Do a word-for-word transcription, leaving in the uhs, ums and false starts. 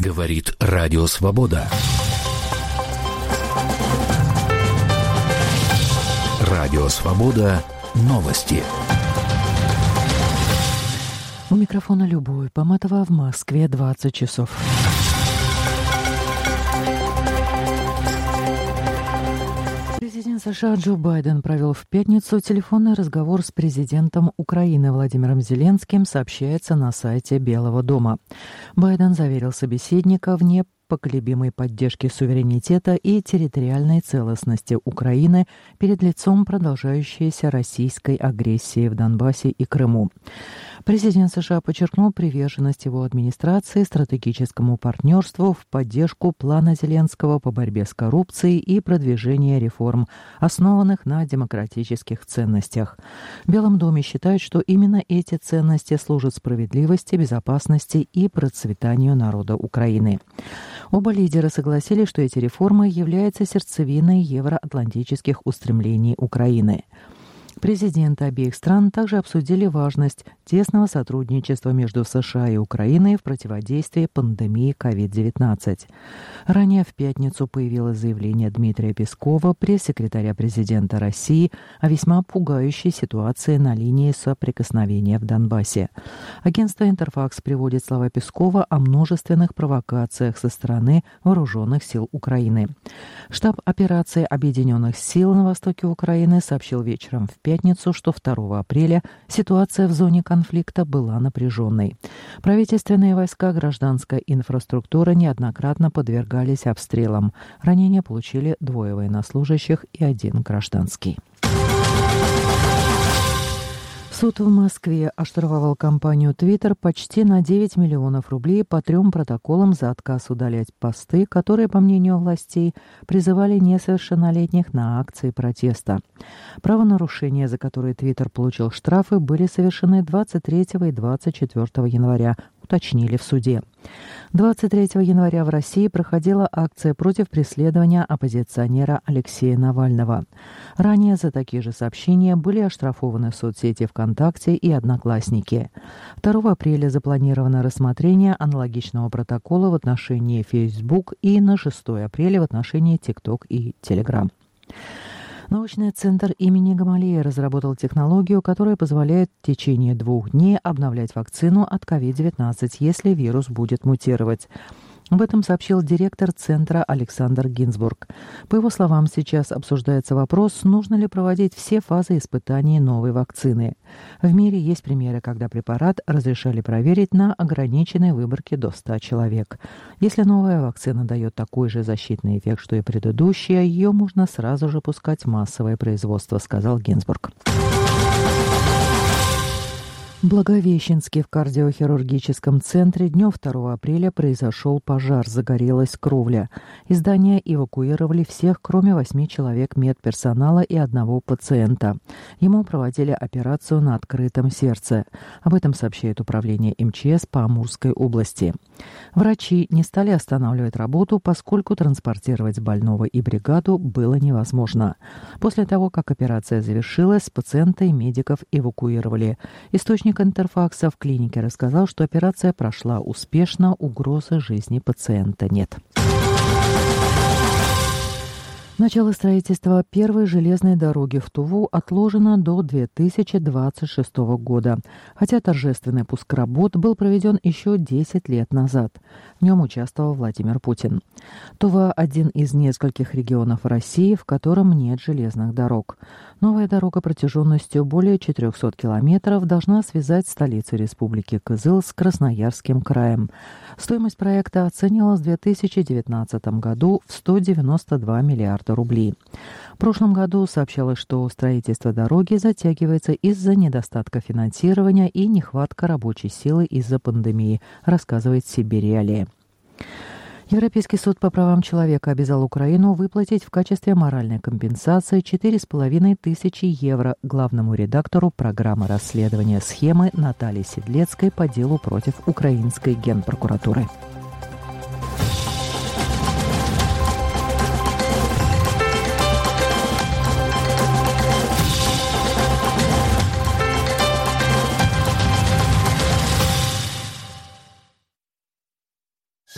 Говорит Радио Свобода. Радио Свобода. Новости. У микрофона Любовь Поматова, в Москве двадцать часов. Президент США Джо Байден провел в пятницу телефонный разговор с президентом Украины Владимиром Зеленским, сообщается на сайте Белого дома. Байден заверил собеседника в непоколебимой поддержке суверенитета и территориальной целостности Украины перед лицом продолжающейся российской агрессии в Донбассе и Крыму. Президент США подчеркнул приверженность его администрации стратегическому партнерству в поддержку плана Зеленского по борьбе с коррупцией и продвижению реформ, основанных на демократических ценностях. В Белом доме считают, что именно эти ценности служат справедливости, безопасности и процветанию народа Украины. Оба лидера согласились, что эти реформы являются сердцевиной евроатлантических устремлений Украины. Президенты обеих стран также обсудили важность тесного сотрудничества между США и Украиной в противодействии пандемии ковид девятнадцать. Ранее в пятницу появилось заявление Дмитрия Пескова, пресс-секретаря президента России, о весьма пугающей ситуации на линии соприкосновения в Донбассе. Агентство «Интерфакс» приводит слова Пескова о множественных провокациях со стороны вооруженных сил Украины. Штаб операции Объединенных сил на востоке Украины сообщил вечером в пятницу, что второго апреля ситуация в зоне конфликта была напряженной. Правительственные войска, гражданская инфраструктура неоднократно подвергались обстрелам. Ранения получили двое военнослужащих и один гражданский. Суд в Москве оштрафовал компанию Twitter почти на девять миллионов рублей по трем протоколам за отказ удалять посты, которые, по мнению властей, призывали несовершеннолетних на акции протеста. Правонарушения, за которые Twitter получил штрафы, были совершены двадцать третьего и двадцать четвёртого января, уточнили в суде. двадцать третьего января в России проходила акция против преследования оппозиционера Алексея Навального. Ранее за такие же сообщения были оштрафованы соцсети ВКонтакте и Одноклассники. второго апреля запланировано рассмотрение аналогичного протокола в отношении Facebook и на шестого апреля в отношении TikTok и Telegram. Научный центр имени Гамалея разработал технологию, которая позволяет в течение двух дней обновлять вакцину от ковид девятнадцать, если вирус будет мутировать. Об этом сообщил директор центра Александр Гинзбург. По его словам, сейчас обсуждается вопрос, нужно ли проводить все фазы испытаний новой вакцины. В мире есть примеры, когда препарат разрешали проверить на ограниченной выборке до ста человек. Если новая вакцина дает такой же защитный эффект, что и предыдущая, ее можно сразу же пускать в массовое производство, сказал Гинзбург. В Благовещенске в кардиохирургическом центре днем второго апреля произошел пожар, загорелась кровля. Из здания эвакуировали всех, кроме восьми человек медперсонала и одного пациента. Ему проводили операцию на открытом сердце. Об этом сообщает управление эм че эс по Амурской области. Врачи не стали останавливать работу, поскольку транспортировать больного и бригаду было невозможно. После того, как операция завершилась, пациента и медиков эвакуировали. Источник Интерфакса в клинике рассказал, что операция прошла успешно, угрозы жизни пациента нет. Начало строительства первой железной дороги в Туву отложено до две тысячи двадцать шестого года, хотя торжественный пуск работ был проведен еще десять лет назад. В нем участвовал Владимир Путин. Тува – один из нескольких регионов России, в котором нет железных дорог. Новая дорога протяженностью более четырехсот километров должна связать столицу республики Кызыл с Красноярским краем. Стоимость проекта оценивалась в две тысячи девятнадцатом году в сто девяносто два миллиарда рублей. В прошлом году сообщалось, что строительство дороги затягивается из-за недостатка финансирования и нехватка рабочей силы из-за пандемии, рассказывает Сибирь-Реалии. Европейский суд по правам человека обязал Украину выплатить в качестве моральной компенсации четыре с половиной тысячи евро главному редактору программы расследования схемы Наталье Седлецкой по делу против украинской генпрокуратуры.